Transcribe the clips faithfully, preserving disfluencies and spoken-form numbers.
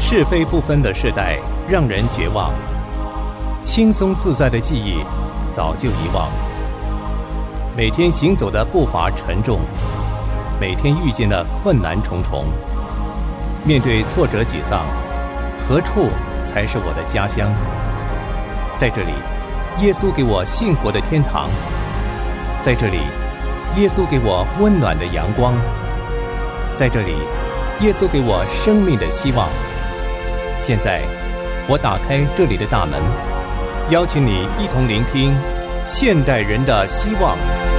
是非不分的时代让人绝望，轻松自在的记忆早就遗忘。每天行走的步伐沉重，每天遇见的困难重重。面对挫折沮丧，何处才是我的家乡？在这里，耶稣给我幸福的天堂。在这里，耶稣给我温暖的阳光。在这里，耶稣给我生命的希望。现在，我打开这里的大门，邀请你一同聆听现代人的希望。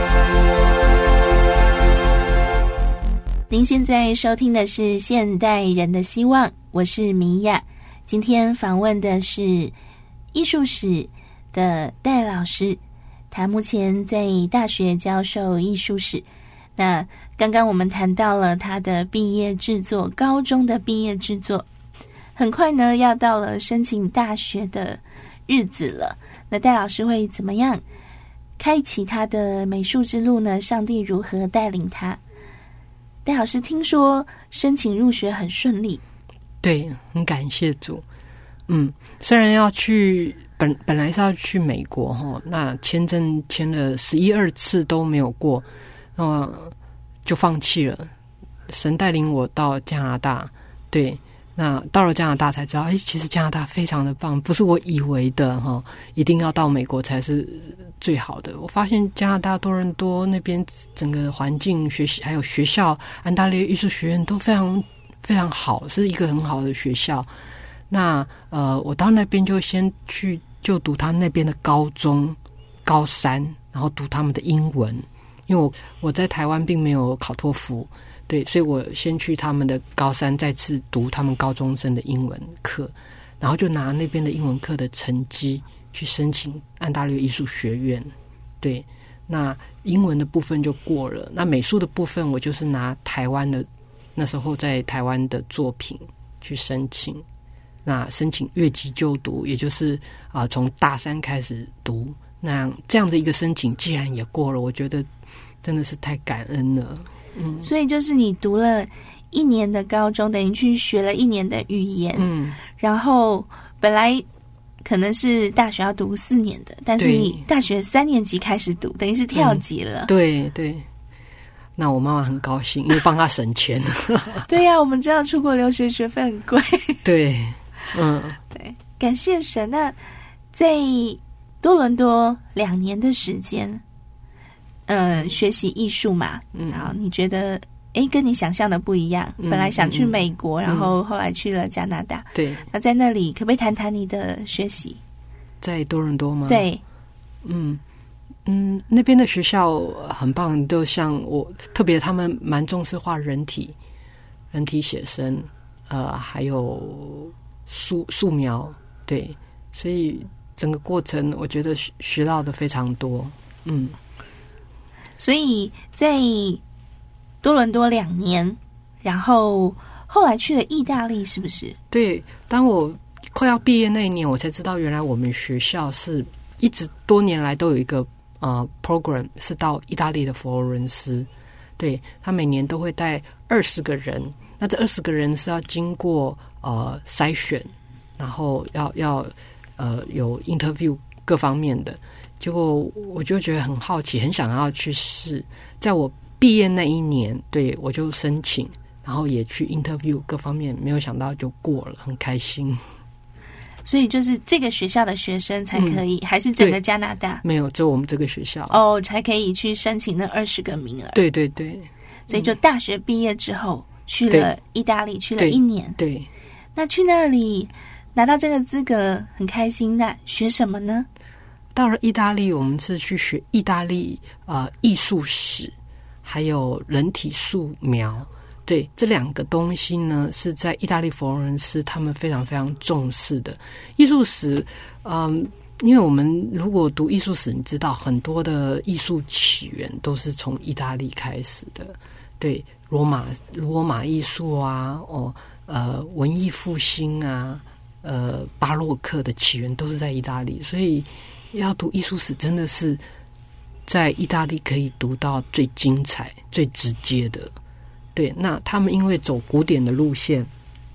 您现在收听的是现代人的希望，我是米娅。今天访问的是艺术史的戴老师，他目前在大学教授艺术史。那刚刚我们谈到了他的毕业制作，高中的毕业制作，很快呢要到了申请大学的日子了。那戴老师会怎么样开启他的美术之路呢？上帝如何带领他？戴老师听说申请入学很顺利。 对，很感谢主。嗯，虽然要去本本来是要去美国哈，那签证签了十一二次都没有过，那么就放弃了。神带领我到加拿大，对，那到了加拿大才知道，哎，其实加拿大非常的棒，不是我以为的哈，一定要到美国才是最好的。我发现加拿大多伦多那边整个环境、学习还有学校，安大略艺术学院都非常非常好，是一个很好的学校。那呃，我到那边就先去就读他那边的高中高三，然后读他们的英文，因为我我在台湾并没有考托福，对，所以我先去他们的高三，再次读他们高中生的英文课，然后就拿那边的英文课的成绩去申请安大略艺术学院。对，那英文的部分就过了，那美术的部分我就是拿台湾的那时候在台湾的作品去申请。那申请越级就读，也就是啊、呃、从大三开始读，那这样的一个申请既然也过了，我觉得真的是太感恩了。嗯， 所以就是你读了一年的高中，等于去学了一年的语言，嗯，然后本来可能是大学要读四年的，但是你大学三年级开始读，等于是跳级了。 嗯、对对。那我妈妈很高兴，因为帮她省钱。 对呀、啊，我们知道出国留学学费很贵。对。 嗯， 对，感谢神。那在多伦多两年的时间，嗯、呃，学习艺术嘛，嗯，好，你觉得，哎，跟你想象的不一样。嗯、本来想去美国、嗯，然后后来去了加拿大。 对， 那在那里，可不可以谈谈你的学习？ 在多伦多吗？ 对， 嗯嗯，那边的学校很棒，都像我，特别他们蛮重视画人体、人体写生，呃，还有。素素描，对，所以整个过程我觉得学学到的非常多。嗯， 所以在多伦多两年，然后后来去了意大利，是不是？ 对，当我快要毕业那一年，我才知道原来我们学校是一直多年来都有一个呃 program 是到意大利的佛罗伦斯，对，他每年都会带二十个人，那这二十个人是要经过。呃，筛选，然后要要呃有 interview 各方面的，结果我就觉得很好奇，很想要去试。在我毕业那一年，对我就申请，然后也去 interview 各方面，没有想到就过了，很开心。 所以就是这个学校的学生才可以，嗯、还是整个加拿大？ 没有，只有我们这个学校哦，才可以去申请那二十个名额。 对对对， 所以就大学毕业之后、嗯、去了意大利，去了一年。 对。对， 那去那里拿到这个资格很开心，那学什么呢？ 到了意大利，我们是去学意大利呃艺术史，还有人体素描。对，这两个东西呢是在意大利佛罗伦斯他们非常非常重视的。艺术史，嗯，因为我们如果读艺术史，你知道很多的艺术起源都是从意大利开始的。对，罗马罗马艺术啊，哦。呃，文艺复兴啊，呃，巴洛克的起源都是在意大利，所以要读艺术史真的是在意大利可以读到最精彩、最直接的。对，那他们因为走古典的路线，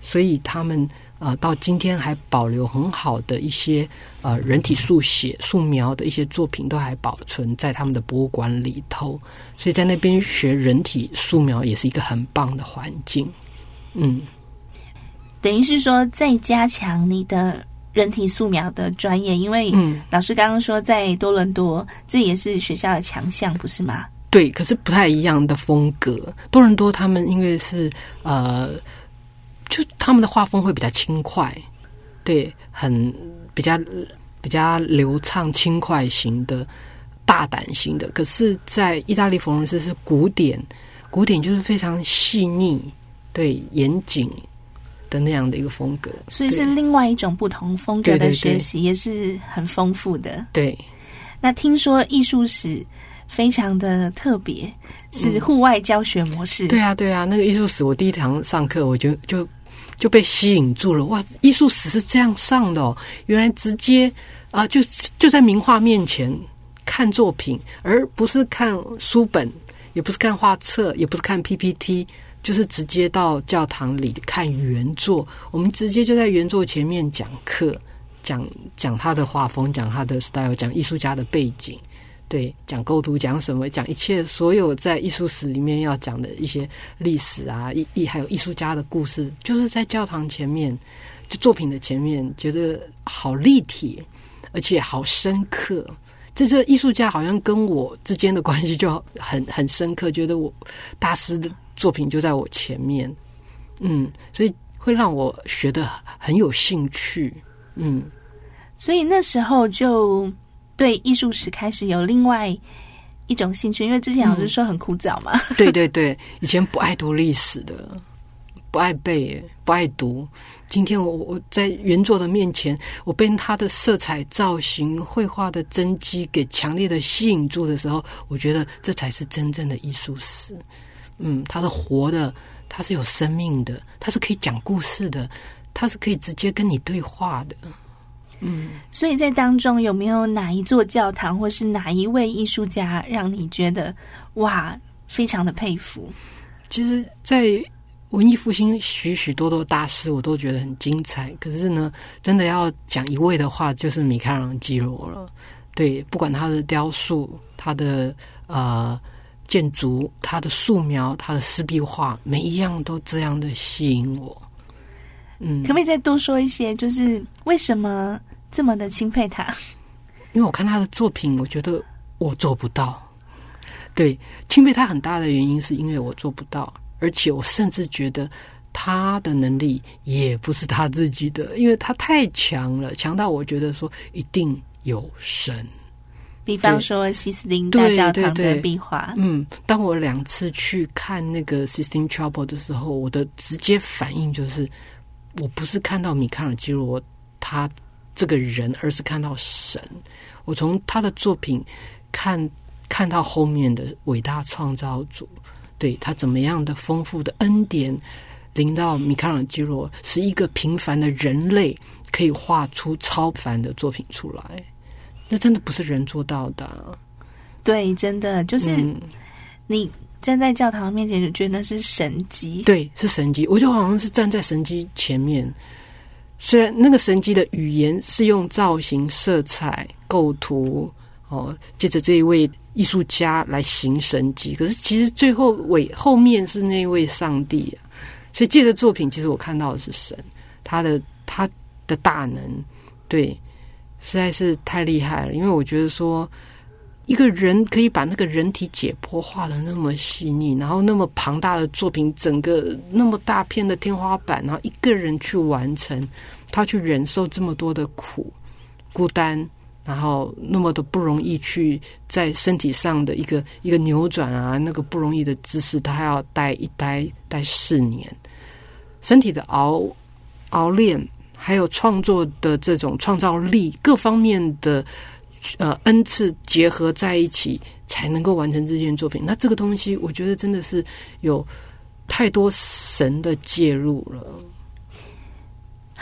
所以他们呃到今天还保留很好的一些呃人体速写素描的一些作品都还保存在他们的博物馆里头，所以在那边学人体素描也是一个很棒的环境。嗯， 等于是说再加强你的人体素描的专业，因为老师刚刚说在多伦多这也是学校的强项，不是吗？ 对，可是不太一样的风格。多伦多他们因为是呃，就他们的画风会比较轻快，对，很比较比较流畅轻快型的大胆型的。可是在意大利佛罗伦斯是古典，古典就是非常细腻，对，严谨的那样的一个风格， 所以是另外一种不同风格的学习，也是很丰富的。 对， 那听说艺术史非常的特别，是户外教学模式。 嗯、对啊，对啊，那个艺术史我第一堂上课，我就就就被吸引住了。哇，艺术史是这样上的哦！原来直接啊、呃，就就在名画面前看作品，而不是看书本，也不是看画册，也不是看 P P T。就是直接到教堂里看原作，我们直接就在原作前面讲课，讲讲他的画风，讲他的 style， 讲艺术家的背景，对，讲构图，讲什么，讲一切所有在艺术史里面要讲的一些历史啊，艺还有艺术家的故事，就是在教堂前面，就作品的前面，觉得好立体，而且好深刻。这这艺术家好像跟我之间的关系就很很深刻，觉得我大师的作品就在我前面，嗯，所以会让我学得很有兴趣，嗯， 所以那时候就对艺术史开始有另外一种兴趣，因为之前老师说很枯燥嘛， 嗯、对对对，以前不爱读历史的，不爱背，不爱读。今天我我在原作的面前，我被他的色彩、造型、绘画的真迹给强烈的吸引住的时候，我觉得这才是真正的艺术史。嗯，它是活的，它是有生命的，它是可以讲故事的，它是可以直接跟你对话的。嗯， 所以在当中有没有哪一座教堂或是哪一位艺术家让你觉得哇非常的佩服？ 其实在文艺复兴许许多多大师我都觉得很精彩，可是呢真的要讲一位的话就是米开朗基罗了。对，不管他的雕塑，他的呃建筑，他的素描，他的湿壁画，每一样都这样的吸引我。嗯， 可不可以再多说一些，就是为什么这么的钦佩他？ 因为我看他的作品，我觉得我做不到。对，钦佩他很大的原因是因为我做不到，而且我甚至觉得他的能力也不是他自己的，因为他太强了，强到我觉得说一定有神。 比方说西斯汀大教堂的壁画， 嗯，当我两次去看那个 Sistine Chapel 的时候，我的直接反应就是，我不是看到米开朗基罗他这个人，而是看到神。我从他的作品看看到后面的伟大创造主，对他怎么样的丰富的恩典临到米开朗基罗，是一个平凡的人类可以画出超凡的作品出来。那真的不是人做到的、啊， 对，真的就是你站在教堂面前就觉得那是神迹， 对，是神迹。我就好像是站在神迹前面，虽然那个神迹的语言是用造型、色彩、构图哦，借着这一位艺术家来行神迹，可是其实最后尾后面是那位上帝啊。所以借着作品，其实我看到的是神，他的他的大能，对。实在是太厉害了，因为我觉得说一个人可以把那个人体解剖画得那么细腻，然后那么庞大的作品，整个那么大片的天花板，然后一个人去完成，他去忍受这么多的苦孤单，然后那么的不容易去在身体上的一个一个扭转啊，那个不容易的姿势，他还要待一待待四年，身体的熬熬练还有创作的这种创造力各方面的呃恩赐结合在一起，才能够完成这件作品。那这个东西我觉得真的是有太多神的介入了。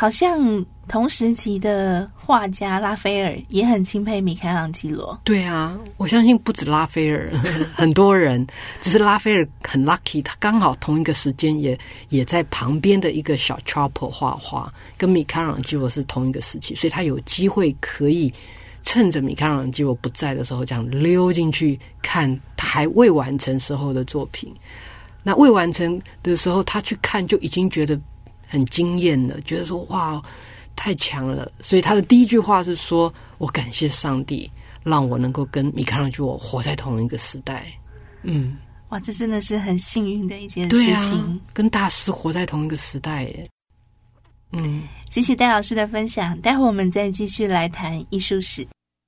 好像同时期的画家拉斐尔也很钦佩米开朗基罗。 对啊，我相信不止拉斐尔，很多人，只是拉斐尔很 lucky， 他刚好同一个时间也也在旁边的一个小 chapel 画画，跟米开朗基罗是同一个时期，所以他有机会可以趁着米开朗基罗不在的时候，这样溜进去看他还未完成时候的作品。那未完成的时候，他去看就已经觉得很惊艳了，觉得说哇太强了。所以他的第一句话是说，我感谢上帝让我能够跟米开朗基罗活在同一个时代。嗯， 哇，这真的是很幸运的一件事情， 啊，跟大师活在同一个时代耶。嗯， 谢谢戴老师的分享，待会我们再继续来谈艺术史。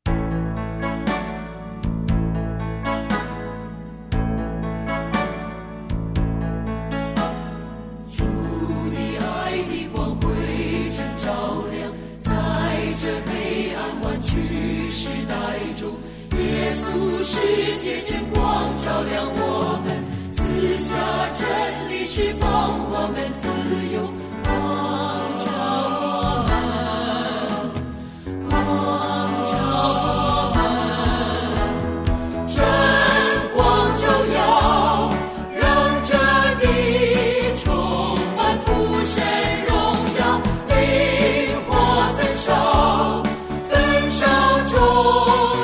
耶稣世界真光照亮我们，赐下真理释放我们自由，光照我们，光照我们，真光照耀，让这地充满父神荣耀，灵火焚烧，焚烧中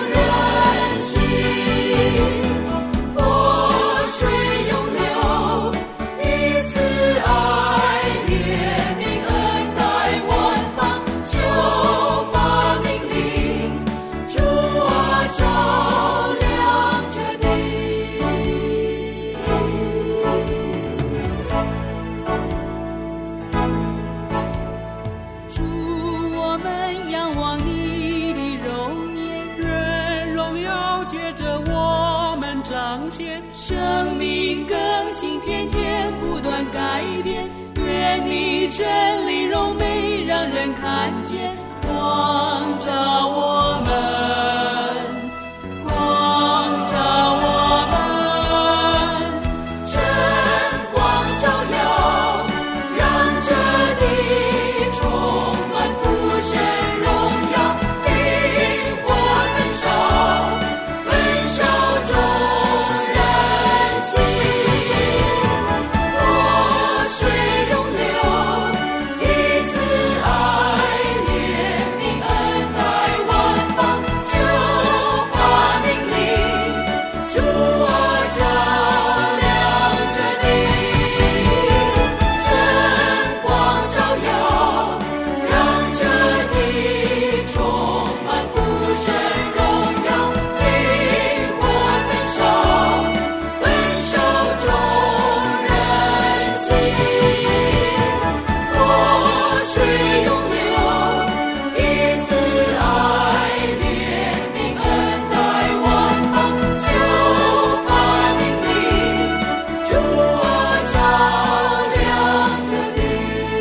生命更新，天天不断改变，愿你真理荣美让人看见，光照我们，光照我们，真光照耀，让这地充满父神荣耀，灵火焚烧，焚烧中活水涌流，以慈爱怜悯恩待万邦，就发命令，主啊照亮这地，真光照耀，让这地充满父神荣耀，灵火焚烧，焚烧中人心，活水涌流，以慈爱怜悯恩待万邦，就发命令，主啊照亮这地。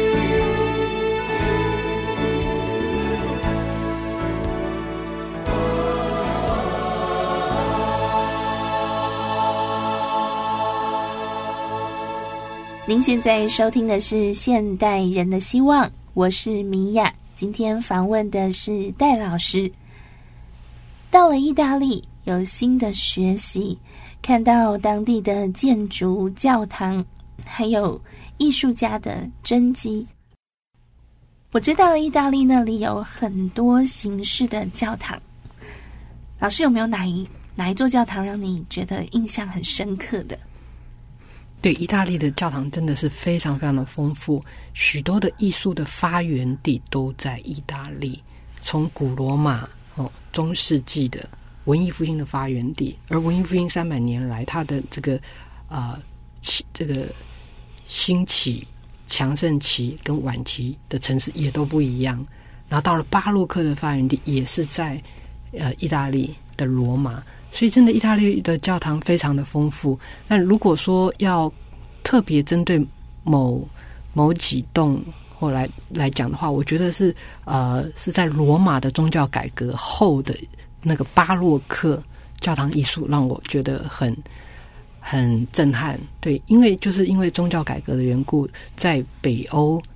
您现在收听的是现代人的希望，我是米娅。今天访问的是戴老师。到了意大利，有新的学习，看到当地的建筑、教堂，还有艺术家的真迹。我知道意大利那里有很多形式的教堂，老师有没有哪一哪一座教堂让你觉得印象很深刻的？ 对，意大利的教堂真的是非常非常的丰富，许多的艺术的发源地都在意大利，从古罗马哦，中世纪的文艺复兴的发源地，而文艺复兴三百年来，它的这个啊、呃、这个兴起、强盛期跟晚期的城市也都不一样。然后到了巴洛克的发源地，也是在呃意大利的罗马。所以真的意大利的教堂非常的丰富，但如果说要特别针对某某几栋或来来讲的话，我觉得是呃是在罗马的宗教改革后的那个巴洛克教堂艺术让我觉得很很震撼。对，因为就是因为宗教改革的缘故，在北欧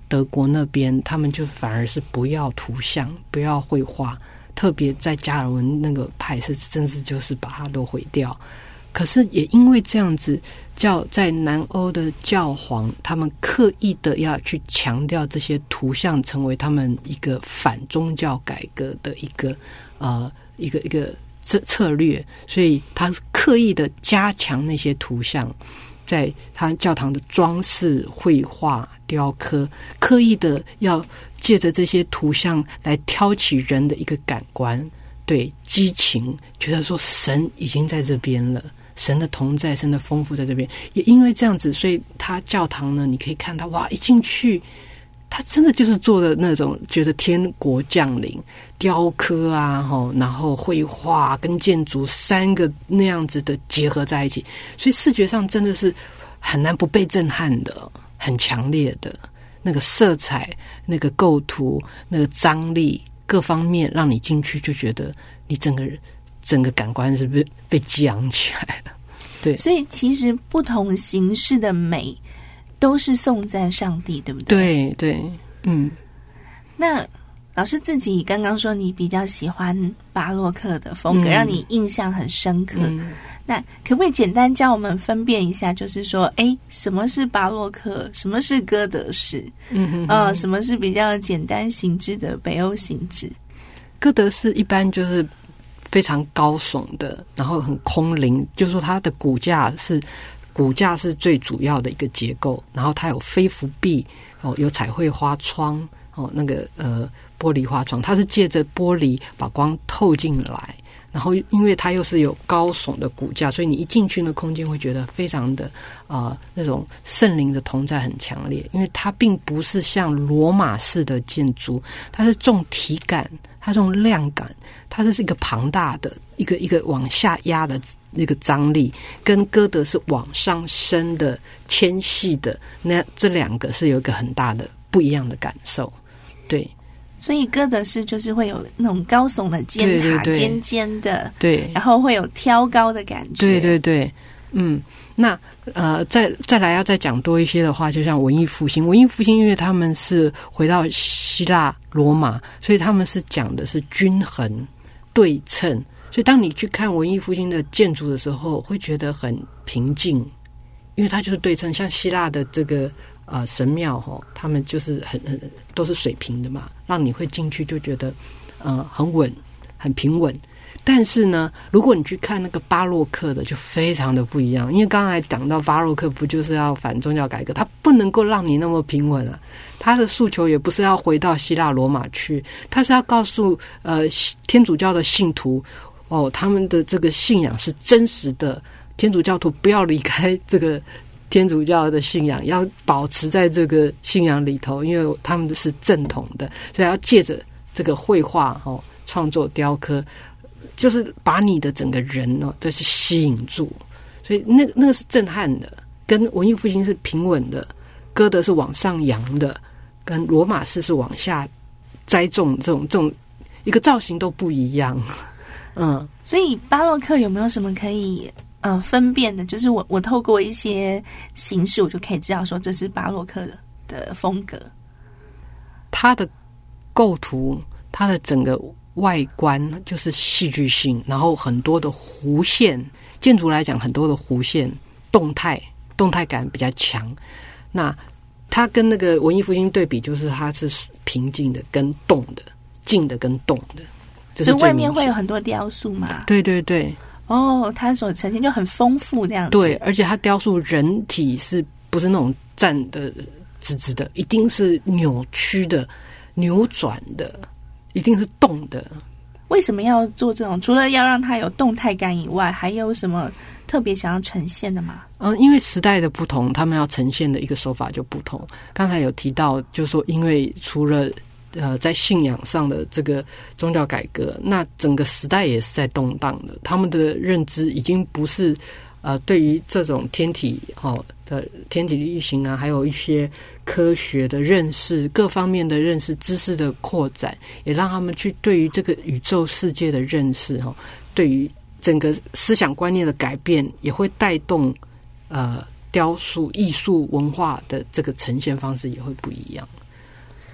德国那边，他们就反而是不要图像，不要绘画，特别在加尔文那个派是真是就是把它都毁掉。可是也因为这样子，教在南欧的教皇，他们刻意的要去强调这些图像，成为他们一个反宗教改革的一个呃一个一个策策略，所以他刻意的加强那些图像，在他教堂的装饰、绘画、雕刻，刻意的要借着这些图像来挑起人的一个感官，对激情，觉得说神已经在这边了。神的同在，神的丰富在这边，也因为这样子，所以他教堂呢，你可以看到，哇，一进去，他真的就是做的那种，觉得天国降临，雕刻啊，吼，然后绘画跟建筑三个那样子的结合在一起，所以视觉上真的是很难不被震撼的，很强烈的那个色彩、那个构图、那个张力，各方面让你进去就觉得你整个人。整个感官是不是被激昂起来了？对， 所以其实不同形式的美都是颂赞上帝，对不对？ 对对，嗯。 那老师自己刚刚说你比较喜欢巴洛克的风格，嗯、让你印象很深刻。嗯、那可不可以简单教我们分辨一下，就是说，哎，什么是巴洛克，什么是哥德式？嗯哼哼，呃，什么是比较简单形制的北欧形制？ 哥德式一般就是非常高耸的，然后很空灵，就是说它的骨架是骨架是最主要的一个结构，然后它有飞浮壁哦，有彩绘花窗哦，那个呃玻璃花窗，它是借着玻璃把光透进来，然后因为它又是有高耸的骨架，所以你一进去那空间会觉得非常的呃那种圣灵的同在很强烈，因为它并不是像罗马式的建筑，它是重体感，它这种量感，它这是一个庞大的一个一个往下压的那个张力，跟哥德是往上升的纤细的，那这两个是有一个很大的不一样的感受。对， 所以哥德式就是会有那种高耸的尖塔，对对对，尖尖的， 对， 然后会有挑高的感觉。 对对对，嗯，那呃，再再来要再讲多一些的话，就像文艺复兴，文艺复兴因为他们是回到希腊罗马，所以他们是讲的是均衡对称，所以当你去看文艺复兴的建筑的时候，会觉得很平静，因为它就是对称。像希腊的这个呃神庙哈，他们就是很很都是水平的嘛，让你会进去就觉得呃很稳，很平稳。但是呢，如果你去看那个巴洛克的，就非常的不一样。因为刚才讲到巴洛克不就是要反宗教改革，它不能够让你那么平稳啊。他的诉求也不是要回到希腊罗马去，他是要告诉呃天主教的信徒哦，他们的这个信仰是真实的，天主教徒不要离开这个天主教的信仰，要保持在这个信仰里头，因为他们是正统的，所以要借着这个绘画哦，创作雕刻。就是把你的整个人哦都是吸引住，所以那那个是震撼的，跟文艺复兴是平稳的，哥德是往上扬的，跟罗马式是往下栽种，这种这种一个造型都不一样。嗯， 所以巴洛克有没有什么可以呃分辨的？就是我我透过一些形式，我就可以知道说这是巴洛克的的风格。 它的构图，它的整个外观就是戏剧性，然后很多的弧线，建筑来讲很多的弧线，动态动态感比较强。那它跟那个文艺复兴对比，就是它是平静的跟动的，静的跟动的，这是最明显。 所以外面会有很多雕塑嘛？ 对对对。 哦，它所呈现就很丰富这样子。 对，而且它雕塑人体是不是那种站的直直的，一定是扭曲的、扭转的。一定是动的。 为什么要做这种？除了要让它有动态感以外，还有什么特别想要呈现的吗？ 嗯，因为时代的不同，他们要呈现的一个手法就不同。刚才有提到，就是说，因为除了呃在信仰上的这个宗教改革，那整个时代也是在动荡的。他们的认知已经不是呃对于这种天体哦的天体力行啊，还有一些科学的认识，各方面的认识，知识的扩展，也让他们去对于这个宇宙世界的认识哈，对于整个思想观念的改变，也会带动呃雕塑、艺术文化的这个呈现方式也会不一样。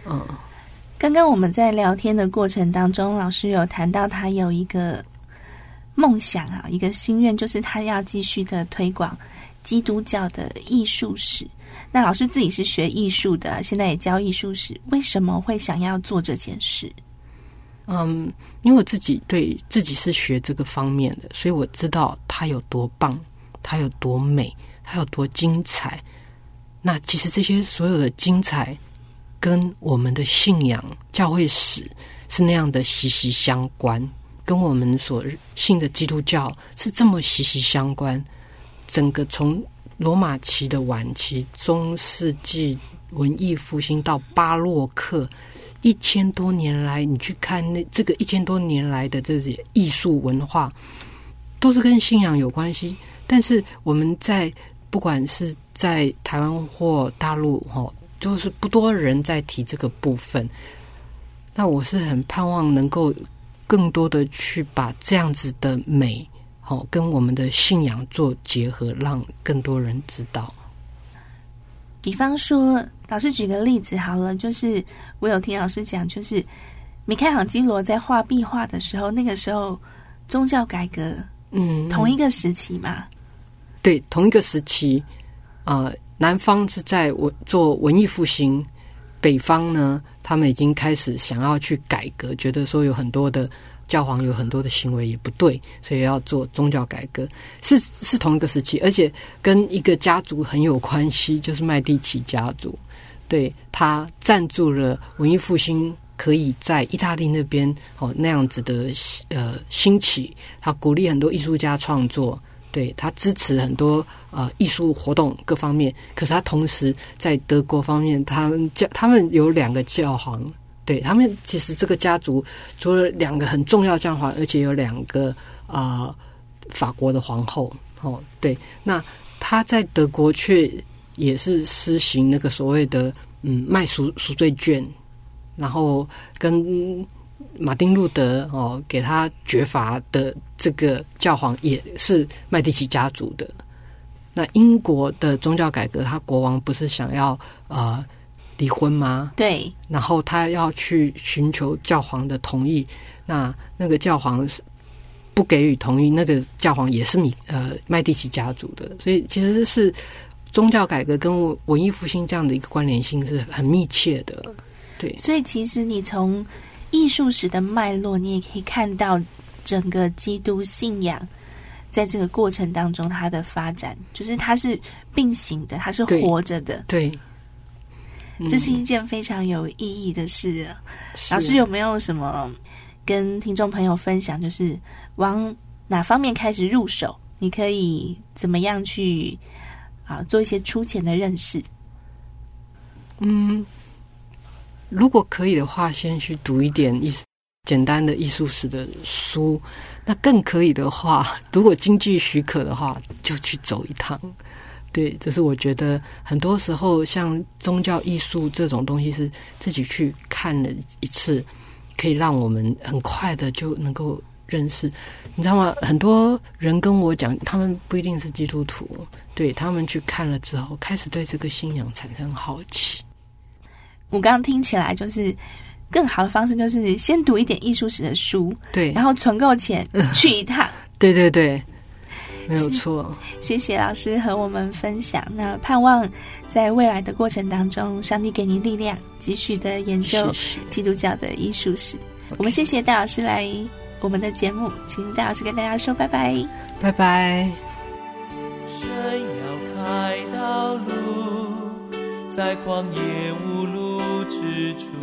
嗯， 刚刚我们在聊天的过程当中，老师有谈到他有一个梦想啊，一个心愿，就是他要继续的推广基督教的艺术史。那老师自己是学艺术的，现在也教艺术史，为什么会想要做这件事？ 嗯，因为我自己对自己是学这个方面的，所以我知道它有多棒，它有多美，它有多精彩。那其实这些所有的精彩跟我们的信仰教会史是那样的息息相关，跟我们所信的基督教是这么息息相关。整个从罗马期的晚期、中世纪文艺复兴到巴洛克，一千多年来，你去看那这个一千多年来的这些艺术文化，都是跟信仰有关系。但是我们在不管是在台湾或大陆，哈，就是不多人在提这个部分。那我是很盼望能够更多的去把这样子的美，好，跟我们的信仰做结合，让更多人知道。 比方说，老师举个例子好了，就是我有听老师讲，就是米开朗基罗在画壁画的时候，那个时候宗教改革，嗯，同一个时期嘛。 对，同一个时期，呃，南方是在文做文艺复兴，北方呢，他们已经开始想要去改革，觉得说有很多的教皇有很多的行为也不对，所以要做宗教改革，是是同一个时期，而且跟一个家族很有关系，就是麦地奇家族。对，他赞助了文艺复兴可以在意大利那边哦那样子的呃兴起，他鼓励很多艺术家创作。对，他支持很多呃艺术活动各方面，可是他同时在德国方面，他们教他们有两个教皇，对他们其实这个家族除了两个很重要教皇，而且有两个啊、呃、法国的皇后哦，对，那他在德国却也是施行那个所谓的嗯卖赎赎罪券，然后跟马丁路德哦给他绝罚的这个教皇也是麦地奇家族的。那英国的宗教改革，他国王不是想要呃离婚吗？ 对， 然后他要去寻求教皇的同意，那那个教皇不给予同意，那个教皇也是米呃麦地奇家族的，所以其实是宗教改革跟文艺复兴这样的一个关联性是很密切的。对， 所以其实你从艺术史的脉络，你也可以看到整个基督信仰在这个过程当中它的发展，就是它是并行的，它是活着的。 对，对嗯、 这是一件非常有意义的事、啊。老师有没有什么跟听众朋友分享，就是往哪方面开始入手，你可以怎么样去啊做一些粗浅的认识？ 嗯。如果可以的话，先去读一点艺简单的艺术史的书。那更可以的话，如果经济许可的话，就去走一趟。对，这是我觉得很多时候像宗教艺术这种东西，是自己去看了一次，可以让我们很快的就能够认识。你知道吗？很多人跟我讲，他们不一定是基督徒，对，他们去看了之后，开始对这个信仰产生好奇。 我刚刚听起来就是更好的方式，就是先读一点艺术史的书， 对， 然后存够钱去一趟。 对对对，没有错。 谢谢老师和我们分享。那盼望在未来的过程当中，上帝给你力量，继续的研究基督教的艺术史。Okay. 我们谢谢戴老师来我们的节目，请戴老师跟大家说拜拜。 拜拜。 神要开道路，在旷野无路之处，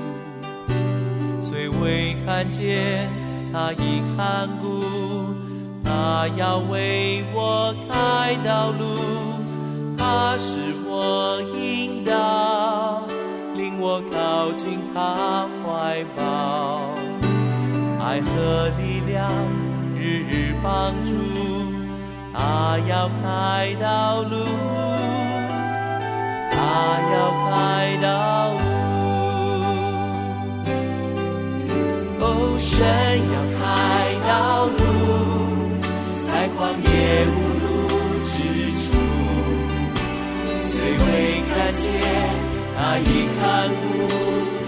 虽未看见他已看顾，他要为我开道路，他使我引导，领我靠近他怀抱，爱和力量日日帮助，他要开道路，他要开道路，哦，神要开道路，在旷野无路之处，虽未看见，他已看顾，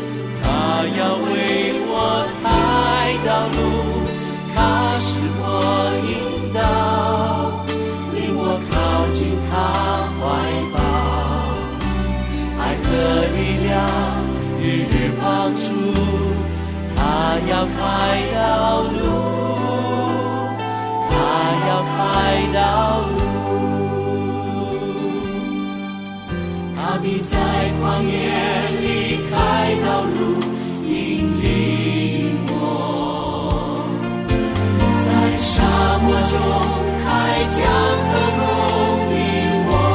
帮助，他要开道路，他要开道路，他必在旷野里开道路，引领我，在沙漠中开江河供应我，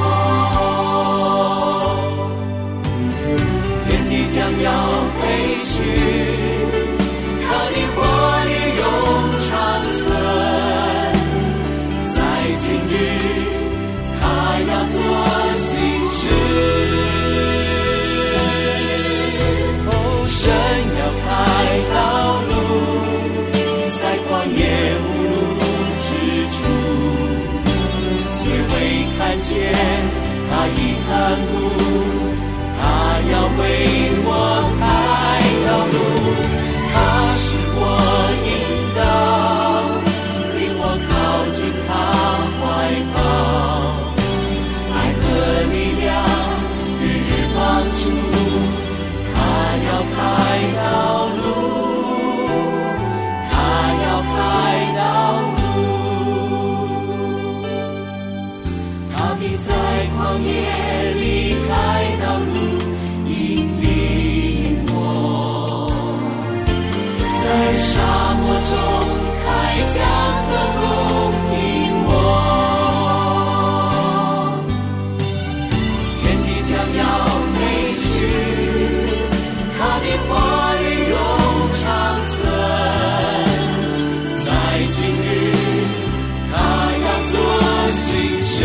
天地将要废去，可你活力永长存，在今日他要做新事，哦，神要开道路，在旷野无路之处，虽会看见他已看顾，他要为我开道路，他是我引导，领我靠近他怀抱，爱和力量日日帮助，他要开道路，他要开道路，他必在旷野里开道路，引领我，在沙漠中开江河供应我，天地将要废去，他的话语永长存，在今日他要做新事，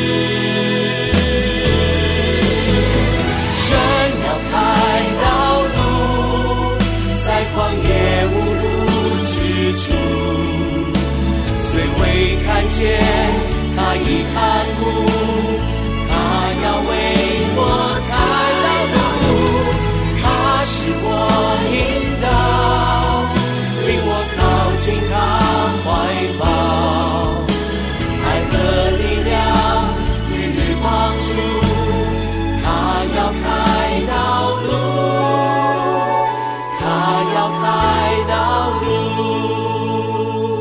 神要开道路，在旷野无路之处，虽未看见他已看顾，他要为我开道路，他是我引导，领我靠近他怀抱，爱和力量日日帮助，他要开道路，他要开道路，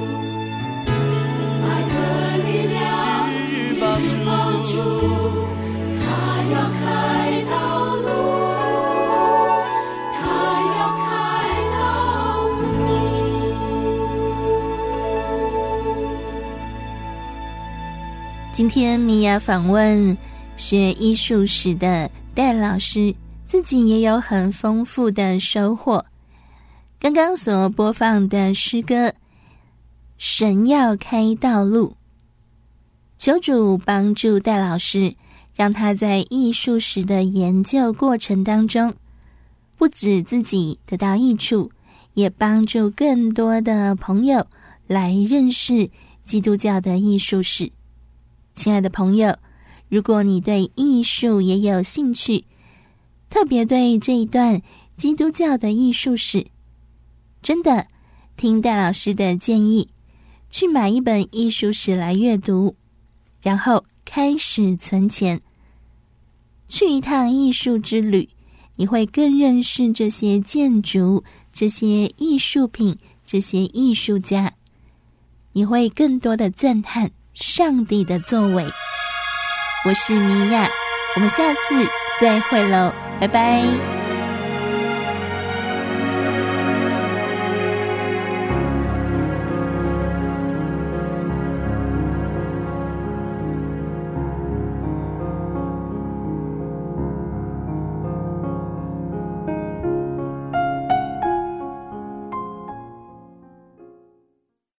爱和力量日日帮助，他要开道路，他要开道路。 今天米娅访问学艺术史的戴老师，自己也有很丰富的收获。刚刚所播放的诗歌《神要开道路》，求主帮助戴老师，让他在艺术史的研究过程当中，不止自己得到益处，也帮助更多的朋友来认识基督教的艺术史。亲爱的朋友，如果你对艺术也有兴趣，特别对这一段基督教的艺术史，真的听戴老师的建议，去买一本艺术史来阅读，然后开始存钱，去一趟艺术之旅，你会更认识这些建筑、这些艺术品、这些艺术家，你会更多的赞叹上帝的作为。我是米娅，我们下次再会喽，拜拜。